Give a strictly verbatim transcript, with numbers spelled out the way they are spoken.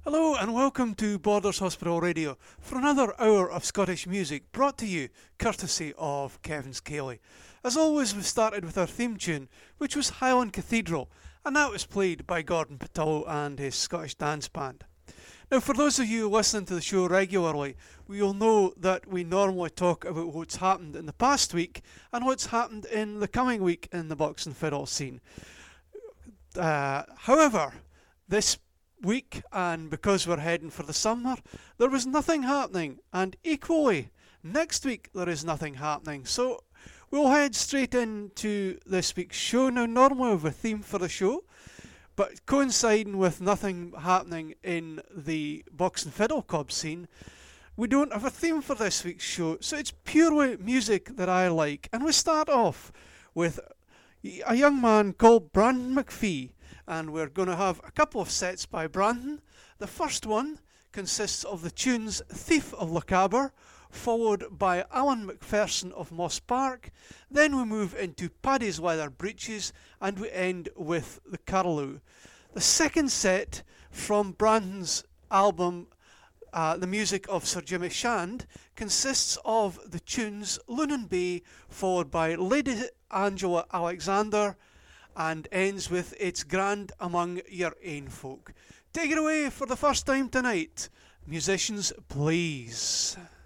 Hello and welcome to Borders Hospital Radio for another hour of Scottish music brought to you courtesy of Kevin Scaley. As always, we've started with our theme tune, which was Highland Cathedral, and that was played by Gordon Patillo and his Scottish Dance Band. Now, for those of you listening to the show regularly, you'll know that we normally talk about what's happened in the past week and what's happened in the coming week in the box and fiddle scene. Uh, however, this week, and because we're heading for the summer, there was nothing happening, and equally next week there is nothing happening, so we'll head straight into this week's show. Now, normally we have a theme for the show, but coinciding with nothing happening in the box and fiddle club scene, we don't have a theme for this week's show, so it's purely music that I like. And we start off with a young man called Brandon McPhee, and we're going to have a couple of sets by Brandon. The first one consists of the tunes Thief of Lochaber, followed by Alan McPherson of Moss Park. Then we move into Paddy's Leather Breeches, and we end with the Curlew. The second set from Brandon's album uh, The Music of Sir Jimmy Shand consists of the tunes Lunan Bay, followed by Lady Angela Alexander, and ends with It's Grand Among Your Ain Folk. Take it away for the first time tonight. Musicians, please.